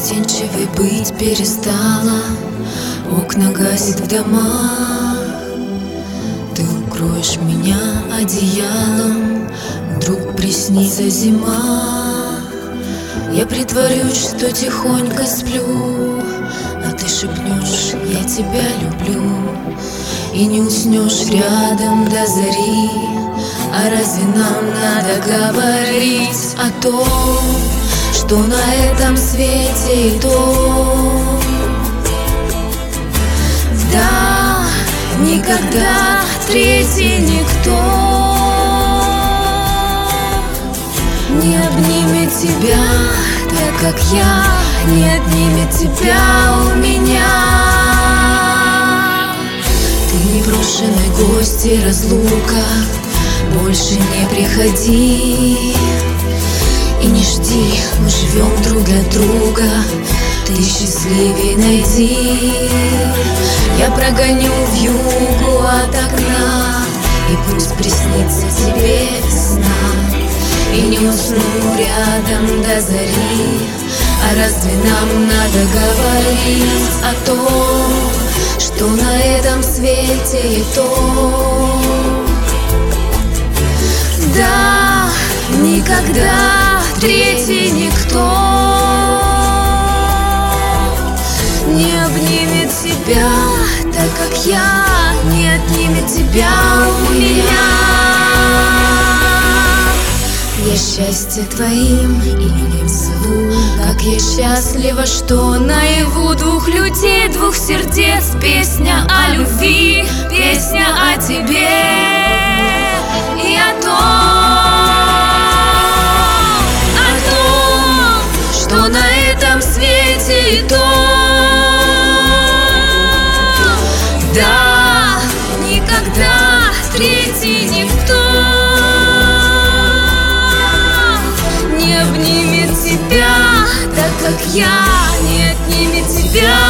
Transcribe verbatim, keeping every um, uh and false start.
Застенчивой быть перестала, окна гасит в домах. Ты укроешь меня одеялом, вдруг приснится зима. Я притворюсь, что тихонько сплю, а ты шепнешь: я тебя люблю. И не уснешь рядом до зари. А разве нам надо говорить о том, что на этом свете и то? Да, никогда третий никто не обнимет тебя так, как я, не отнимет тебя у меня. Ты непрошенный гость и разлука, больше не приходи и не жди, мы живем друг для друга. Ты счастливей найди. Я прогоню вьюгу от окна, и пусть приснится тебе весна. И не усну рядом до зари. А разве нам надо говорить о том, что на этом свете и то? Да, никогда третий никто не обнимет тебя так, как я, не отнимет тебя у меня. Я счастье твоим именем зову, как я счастлива, что наяву двух людей, двух сердец. Песня о любви, песня о тебе и о том, о том, что на этом свете и то. Да, никогда третий никто не обнимет тебя так, как я, не отнимет тебя.